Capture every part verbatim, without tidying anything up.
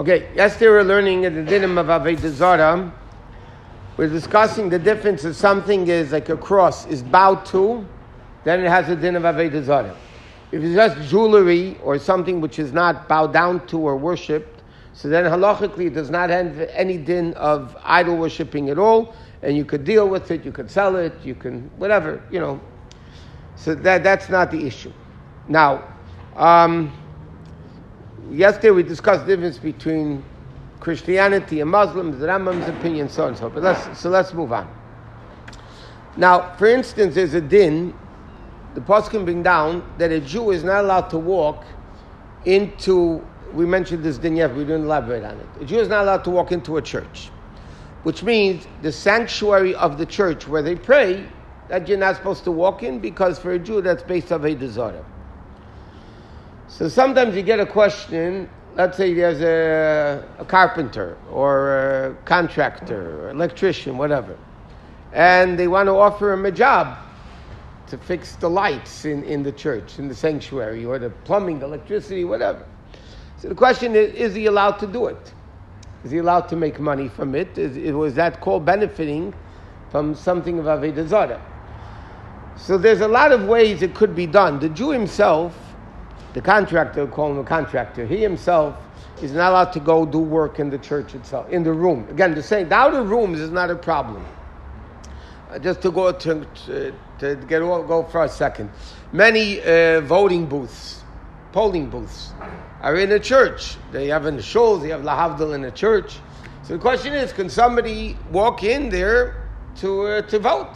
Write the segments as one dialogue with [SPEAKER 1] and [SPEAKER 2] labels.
[SPEAKER 1] Okay, yesterday we were learning at the dinim of Avodah Zarah. We're discussing the difference if something is like a cross is bowed to, then it has a din of Avodah Zarah. If it's just jewelry or something which is not bowed down to or worshipped, so then halachically it does not have any din of idol worshipping at all, and you could deal with it, you could sell it, you can whatever, you know. So that that's not the issue. Now, um, yesterday we discussed the difference between Christianity and Muslims, the Rambam's opinion, so on and so forth. But let's, so let's move on. Now, for instance, there's a din, the poskim bring down, that a Jew is not allowed to walk into, we mentioned this din yesterday, we didn't elaborate on it. A Jew is not allowed to walk into a church, which means the sanctuary of the church where they pray, that you're not supposed to walk in, because for a Jew that's based on Avodah Zarah. So sometimes you get a question, let's say there's a, a carpenter or a contractor or electrician, whatever, and they want to offer him a job to fix the lights in, in the church, in the sanctuary, or the plumbing, the electricity, whatever. So the question is, is he allowed to do it? Is he allowed to make money from it? Is, was that called benefiting from something of Avodah Zarah? So there's a lot of ways it could be done. The Jew himself, the contractor, call him a contractor, he himself is not allowed to go do work in the church itself, in the room. Again, the same, the outer rooms is not a problem. Uh, just to go to, to, to get go for a second. Many uh, voting booths, polling booths, are in a church. They have in the shuls, they have lahavdil in a church. So the question is, can somebody walk in there to uh, to vote?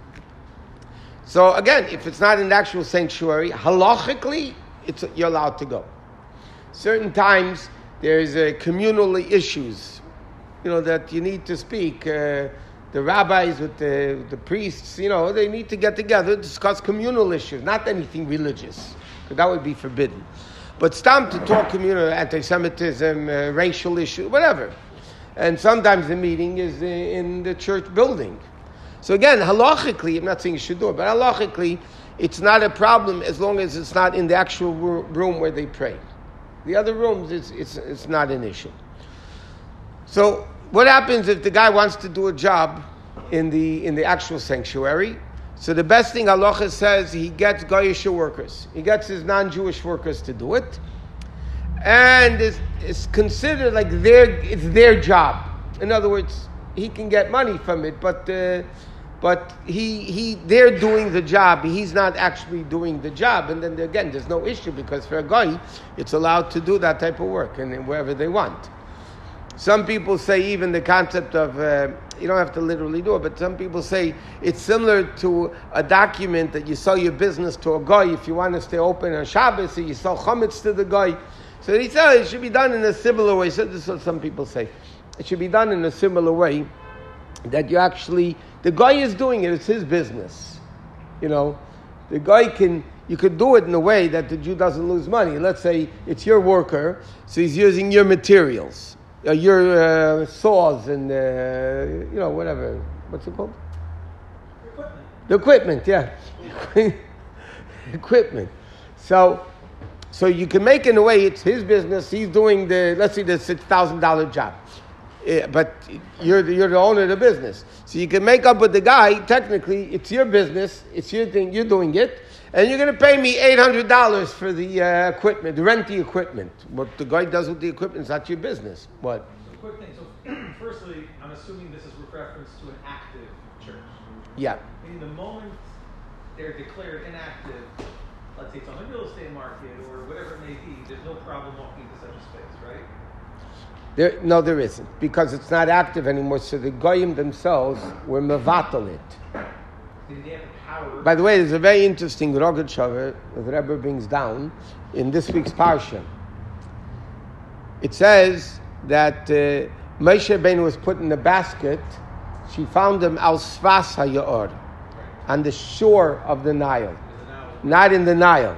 [SPEAKER 1] So again, if it's not in the actual sanctuary, halachically, it's, you're allowed to go. Certain times there's uh, communal issues, you know, that you need to speak. Uh, the rabbis with the, the priests, you know, they need to get together to discuss communal issues, not anything religious, because that would be forbidden. But stam to talk communal, anti-Semitism, uh, racial issues, whatever. And sometimes the meeting is in the church building. So again, halachically, I'm not saying you should do it, but halachically, it's not a problem as long as it's not in the actual room where they pray. The other rooms, it's, it's, it's not an issue. So what happens if the guy wants to do a job in the in the actual sanctuary? So the best thing halacha says, he gets Goyish workers. He gets his non-Jewish workers to do it. And it's, it's considered like their, it's their job. In other words, he can get money from it, but... Uh, But he, he, they're doing the job. He's not actually doing the job. And then again, there's no issue because for a guy, it's allowed to do that type of work and wherever they want. Some people say even the concept of, uh, you don't have to literally do it, but some people say it's similar to a document that you sell your business to a guy if you want to stay open on Shabbos, so you sell chametz to the guy. So he said it should be done in a similar way. So this is what some people say. It should be done in a similar way that you actually... The guy is doing it, it's his business. You know, the guy can, you could do it in a way that the Jew doesn't lose money. Let's say it's your worker, so he's using your materials, uh, your uh, saws and, uh, you know, whatever. What's it called?
[SPEAKER 2] Equipment.
[SPEAKER 1] The equipment, yeah. Equipment. So, so you can make it in a way it's his business, he's doing the, let's say the six thousand dollars job. Yeah, but you're the, you're the owner of the business. So you can make up with the guy, technically, it's your business, it's your thing, you're doing it, and you're going to pay me eight hundred dollars for the uh, equipment, to rent the equipment. What the guy does with the equipment is not your business. What?
[SPEAKER 2] So quick thing, so firstly, I'm assuming this is with reference to an active church.
[SPEAKER 1] Yeah.
[SPEAKER 2] In the moment they're declared inactive, let's say it's on the real estate market or whatever it may be, there's no problem walking into such a space, right?
[SPEAKER 1] There, no, there isn't, because it's not active anymore. So the goyim themselves were mevatel it.
[SPEAKER 2] Did they have the power?
[SPEAKER 1] By the way, there's a very interesting Rogatchover that the Rebbe brings down in this week's parsha. It says that uh, Moshe Rabbeinu was put in a basket. She found him al Sfas HaYa'or, on the shore of the Nile, not in the Nile.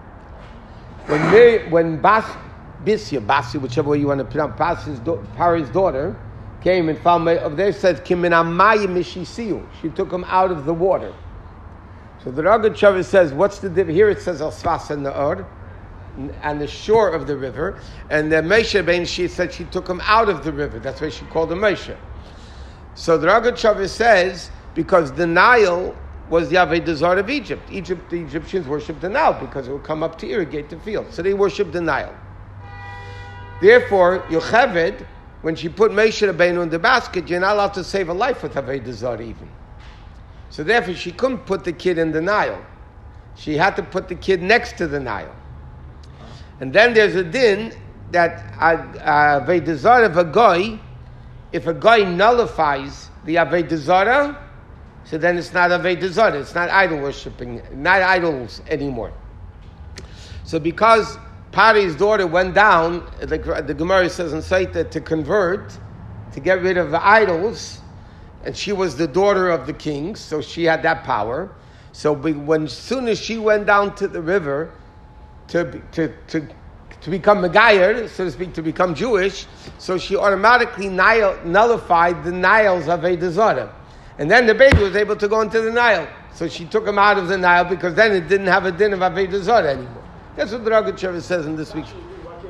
[SPEAKER 1] When Mir, when Bas. Bisya, Basi, whichever way you want to pronounce, Basi's do- Pari's daughter came and found me over there, said, Kimin Amaya Mishisiu. She took him out of the water. So the Rogatchover says, what's the difference? Here it says Al Sfas and Na'or. on the shore of the river, and the Moshe Rabbeinu, she said she took him out of the river. That's why she called him Moshe. So the Rogatchover says, because the Nile was the Avodah Zarah of Egypt. Egypt, the Egyptians worshipped the Nile because it would come up to irrigate the field. So they worshipped the Nile. Therefore, Yocheved, when she put Moshe Rabbeinu in the basket, you're not allowed to save a life with Avodah Zarah even. So therefore, she couldn't put the kid in the Nile. She had to put the kid next to the Nile. And then there's a din that Avodah Zarah of a guy, if a guy nullifies the Avodah Zarah, so then it's not Avodah Zarah, it's not idol worshipping, not idols anymore. So because Pari's daughter went down, the, the Gemara says in Saita, to convert, to get rid of the idols, and she was the daughter of the kings, so she had that power. So when as soon as she went down to the river to to to, to become Megayer, so to speak, to become Jewish, so she automatically nullified the Niles of Avodah Zarah. And then the baby was able to go into the Nile. So she took him out of the Nile because then it didn't have a din of Avodah Zarah anymore. That's what the Rogatchover says in this week's.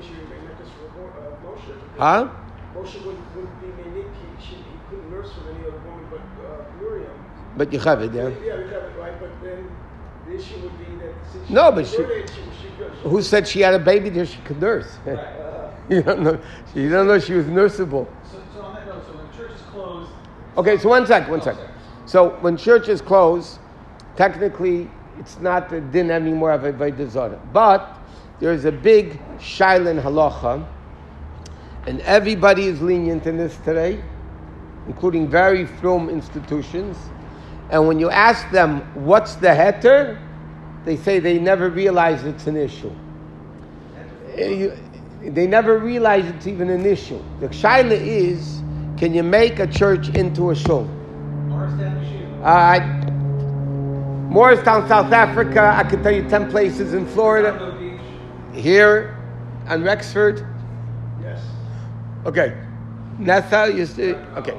[SPEAKER 1] Huh?
[SPEAKER 3] Moshe would, would be Menik, he, she, he couldn't nurse from any other woman but uh, Miriam.
[SPEAKER 1] But Yocheved, yeah?
[SPEAKER 3] Yeah, Yocheved, right? But then the issue would be that since she
[SPEAKER 1] no, but she,
[SPEAKER 3] she, she, she
[SPEAKER 1] who said she had a baby there she could nurse?
[SPEAKER 3] Right. Uh,
[SPEAKER 1] you don't know. You don't know she was nurseable.
[SPEAKER 2] So, so on that note, so when church is closed.
[SPEAKER 1] Okay, so one sec, one
[SPEAKER 2] oh,
[SPEAKER 1] sec.
[SPEAKER 2] sorry.
[SPEAKER 1] So when church is closed, technically it's not the din anymore of Avodah Zarah. But there is a big shaila halacha, and everybody is lenient in this today, including very frum institutions. And when you ask them, what's the heter? They say they never realize it's an issue. They never realize it's even an issue. The shaila is, can you make a church into a shul?
[SPEAKER 2] Morristown,
[SPEAKER 1] Uh, Morristown, South Africa, I can tell you ten places in Florida. Here, on Rexford.
[SPEAKER 3] yes.
[SPEAKER 1] Okay. Nessa, you see? Okay.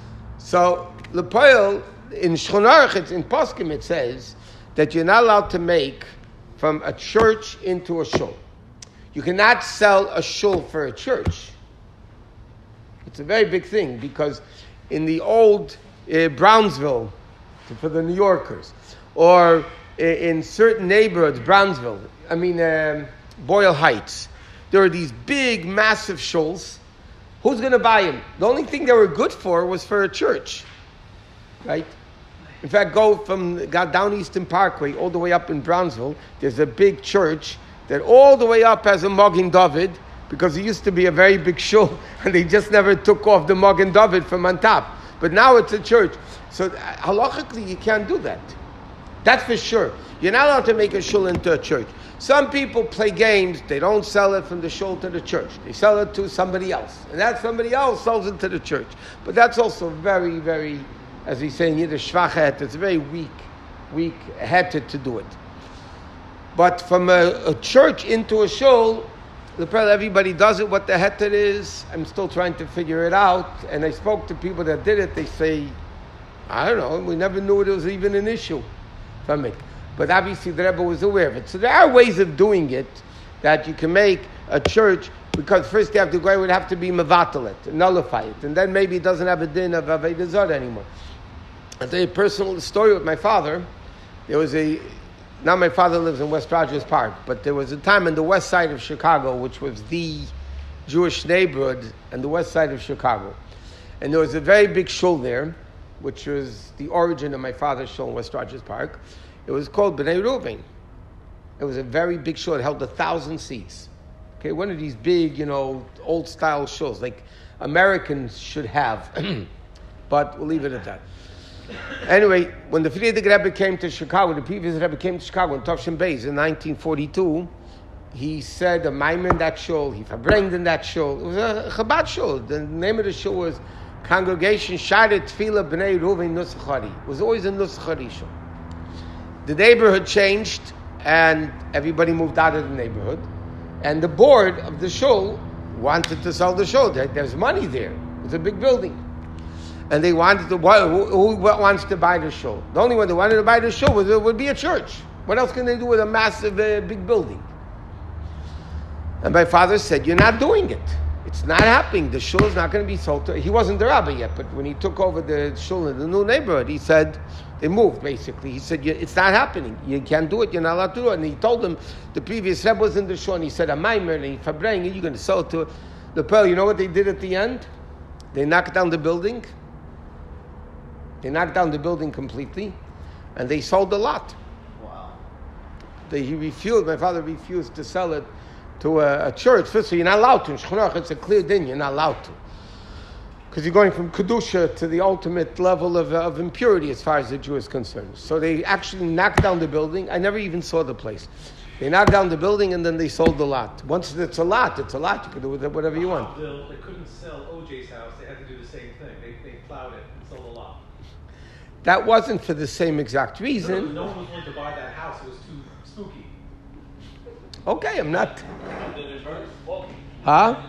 [SPEAKER 1] So, Lepoil, in Shchonarach, in Poskim, it says that you're not allowed to make from a church into a shul. You cannot sell a shul for a church. It's a very big thing because in the old uh, Brownsville, for the New Yorkers, or uh, in certain neighborhoods, Brownsville, I mean, um, Boyle Heights, there are these big, massive shuls. Who's going to buy them? The only thing they were good for was for a church, right? In fact, go from go down Eastern Parkway all the way up in Brownsville. There's a big church that all the way up has a Magen David because it used to be a very big shul, and they just never took off the Magen David from on top. But now it's a church. So halachically, you can't do that. That's for sure. You're not allowed to make a shul into a church. Some people play games. They don't sell it from the shul to the church. They sell it to somebody else. And that somebody else sells it to the church. But that's also very, very, as we say in Yiddish, schwache. It's a very weak, weak heter to do it. But from a, a church into a shul, everybody does it. What the heter is, I'm still trying to figure it out. And I spoke to people that did it. They say, I don't know, we never knew it was even an issue from it. But obviously the Rebbe was aware of it. So there are ways of doing it that you can make a church, because first you have to go, it would have to be mevatel it, nullify it. And then maybe it doesn't have a din of Avodah Zarah anymore. I'll tell you a personal story with my father. There was a, now my father lives in West Rogers Park, but there was a time in the west side of Chicago, which was the Jewish neighborhood and the west side of Chicago. And there was a very big shul there, which was the origin of my father's shul in West Rogers Park. It was called Bnei Ruvain. It was a very big shul. It held a thousand seats. Okay, one of these big, you know, old-style shuls, like Americans should have. But we'll leave it at that. Anyway, when the Frierdiker Rebbe came to Chicago, the previous Rebbe came to Chicago in Tovshin Beis in nineteen forty-two, he said a maimer in that shul, he verbringed in that shul. It was a Chabad shul. The name of the shul was Congregation Sharet Tefillah Bnei Ruvain Nusachari. It was always a Nusachari shul. The neighborhood changed, and everybody moved out of the neighborhood. And the board of the shul wanted to sell the shul. There, there's money there. It's a big building. And they wanted to, who, who wants to buy the shul? The only one that wanted to buy the shul was, would be a church. What else can they do with a massive, uh, big building? And my father said, you're not doing it. It's not happening. The shul is not going to be sold to... He wasn't the rabbi yet, but when he took over the shul in the new neighborhood, he said, they moved, basically. He said, it's not happening. You can't do it. You're not allowed to do it. And he told them, the previous rebbe was in the shul, and he said, Amaymer, and if I'm bringing it, you're going to sell it to it. The pearl, you know what they did at the end? They knocked down the building. They knocked down the building completely, and they sold the lot.
[SPEAKER 2] Wow.
[SPEAKER 1] They, he refused, my father refused to sell it to a, a church. First of all, you're not allowed to. In Shchuch, it's a clear din, you're not allowed to. Because you're going from Kedusha to the ultimate level of, of impurity as far as the Jew is concerned. So they actually knocked down the building. I never even saw the place. They knocked down the building and then they sold the lot. Once it's a lot, it's a lot. You can do with it whatever you want.
[SPEAKER 2] They couldn't sell O J's house. They had to do the same thing. They, they plowed it and sold the lot.
[SPEAKER 1] That wasn't for the same exact reason.
[SPEAKER 2] No, no one was willing to buy that house. It was too spooky.
[SPEAKER 1] Okay, I'm not... Huh?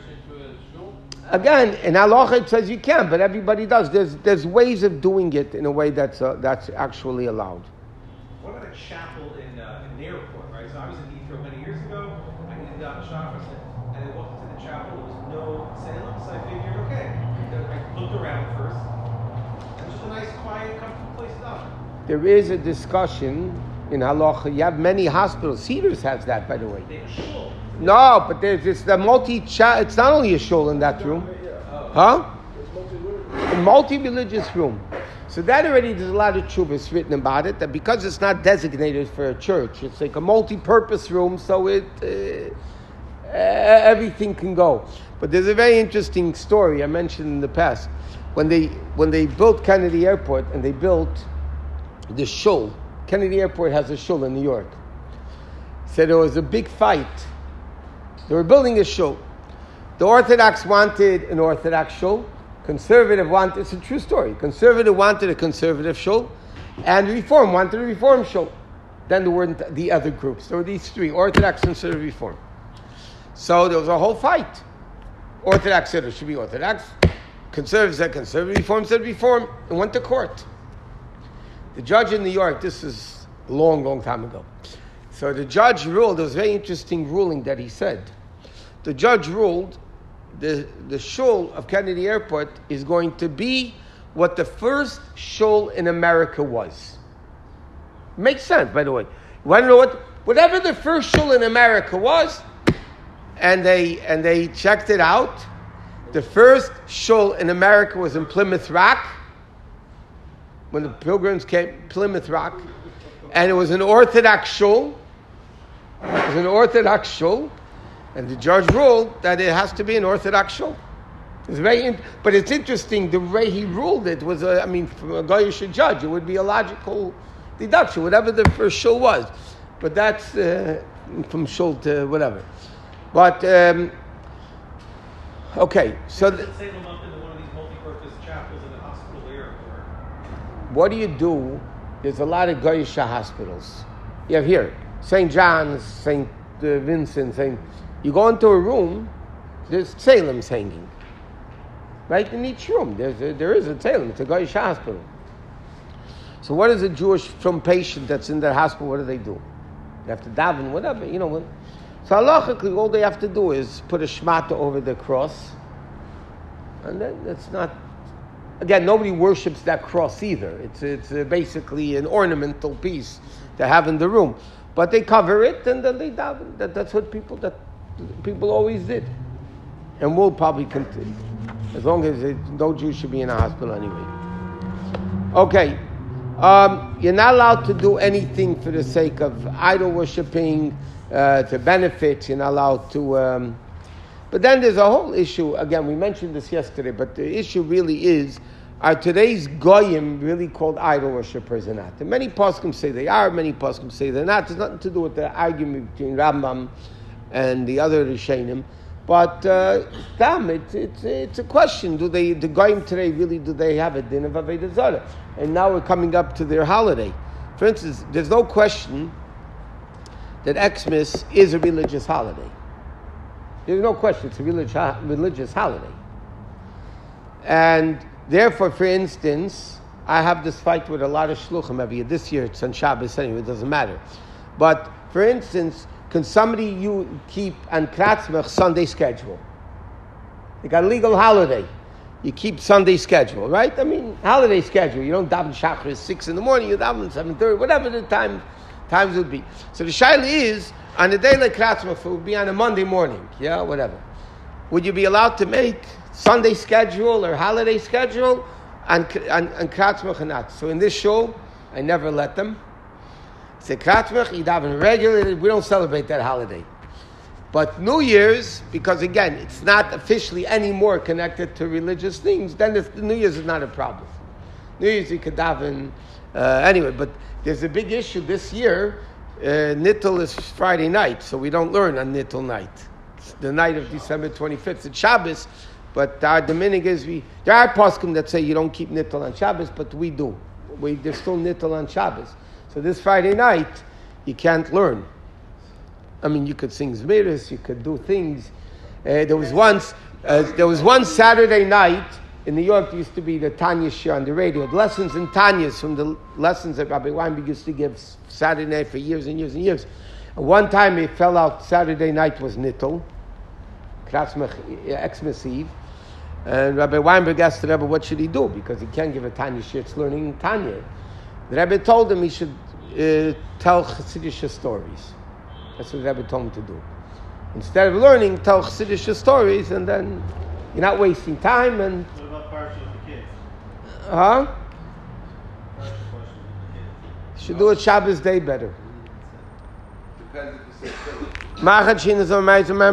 [SPEAKER 1] Again, in halacha it says you can, but everybody does. There's there's ways of doing it in a way that's uh, that's actually allowed.
[SPEAKER 2] What about a chapel in, uh, in the airport, right? So I was in Heathrow many years ago. I needed out Shabbos, and I walked into the chapel. There was no Salem, so I figured, okay. I looked around first. It was just a nice, quiet, comfortable place to die.
[SPEAKER 1] There is a discussion in halacha. You have many hospitals. Cedars has that, by the way.
[SPEAKER 2] They have a shul.
[SPEAKER 1] No, but there's it's the multi. It's not only a shul in that room, huh? A multi-religious room. So that already there's a lot of tshuvas written about it. That because it's not designated for a church, it's like a multi-purpose room. So it uh, everything can go. But there's a very interesting story I mentioned in the past when they when they built Kennedy Airport and they built the shul. Kennedy Airport has a shul in New York. So there was a big fight. They were building a shul. The Orthodox wanted an Orthodox shul. Conservative wanted, it's a true story. Conservative wanted a conservative shul. And Reform wanted a Reform shul. Then there weren't the other groups. There were these three, Orthodox, Conservative, Reform. So there was a whole fight. Orthodox said it should be Orthodox. Conservative said Conservative. Reform said Reform. And went to court. The judge in New York, this is a long, long time ago. So the judge ruled, there was a very interesting ruling that he said. The judge ruled the, the shul of Kennedy Airport is going to be what the first shul in America was. Makes sense, by the way. You want to know what? Whatever the first shul in America was, and they and they checked it out, the first shul in America was in Plymouth Rock, when the Pilgrims came, Plymouth Rock, and it was an Orthodox shul. It was an Orthodox shul, and the judge ruled that it has to be an Orthodox shul. It's very, in, but it's interesting the way he ruled it was. A, I mean, from a Goyish judge, it would be a logical deduction, whatever the first shul was. But that's uh, from shul to whatever. But um, okay, so
[SPEAKER 2] Does it save them up into one of these multi-purpose chapels in the hospital airport?
[SPEAKER 1] what do you do? There's a lot of Goyish hospitals. You have here Saint John's, Saint Vincent, Saint. You go into a room, there's Salems hanging. Right in each room, there's a, there is a Salem. It's a Goyish hospital. So what is a Jewish from patient that's in that hospital? What do they do? They have to daven, whatever, you know. When, so halachically, all they have to do is put a shmata over the cross, and then it's not. Again, nobody worships that cross either. It's it's uh, basically an ornamental piece to have in the room, but they cover it and then they daven. That that's what people that people always did, and will probably continue as long as it, no Jew should be in a hospital anyway. Okay. Um, you're not allowed to do anything for the sake of idol worshipping, uh, to benefit. You're not allowed to. Um, but then there's a whole issue. Again, we mentioned this yesterday, but the issue really is: are today's goyim really called idol worshippers or not? And many poskim say they are. Many poskim say they're not. There's nothing to do with the argument between Rambam and the other Rishonim. But uh, damn, it's it's it's a question. Do they the goyim today really do they have a din of Avodah Zarah? And now we're coming up to their holiday. For instance, there's no question that Xmas is a religious holiday. There's no question it's a religious religious holiday. And therefore, for instance, I have this fight with a lot of shluchim every year. This year it's on Shabbos anyway. It doesn't matter. But for instance, can somebody you keep on Kratzmach Sunday schedule? They got a legal holiday. You keep Sunday schedule, right? I mean, holiday schedule. You don't daven Shachris six in the morning. You daven seven thirty, whatever the time times would be. So the shaila is on a day like Kratzmach, it would be on a Monday morning, yeah, whatever. Would you be allowed to make Sunday schedule or holiday schedule and and, and Kratzmach or not? So in this show, I never let them. Say Kratzmach, you daven regularly. We don't celebrate that holiday. But New Year's, because again, it's not officially anymore connected to religious things, then the New Year's is not a problem. New Year's you could daven uh, anyway, but there's a big issue this year. Uh, Nittel is Friday night, so we don't learn on Nittel night. It's the night of December twenty-fifth. It's Shabbos, but our Dominic is we. There are poskim that say you don't keep Nittel on Shabbos, but we do. We there's still Nittel on Shabbos. So this Friday night, you can't learn. I mean, you could sing Zmiris, you could do things. Uh, there was once, uh, there was one Saturday night in New York. There used to be the Tanya show on the radio. The lessons in Tanya's from the lessons that Rabbi Weinberg used to give Saturday night for years and years and years. And one time it fell out. Saturday night was Nittel, Kratzmach Xmas Eve, and Rabbi Weinberg asked the Rebbe, what should he do? Because he can't give a Tanya shir, it's learning Tanya. The Rebbe told him he should uh, tell Chassidish stories. That's what the Rebbe told him to do. Instead of learning, tell Chassidish stories, and then you're not wasting time. And
[SPEAKER 4] what about Parsha with the kids?
[SPEAKER 1] Huh?
[SPEAKER 4] Parsha question with the kids.
[SPEAKER 1] Should do it Shabbos day better.
[SPEAKER 5] Depends if you say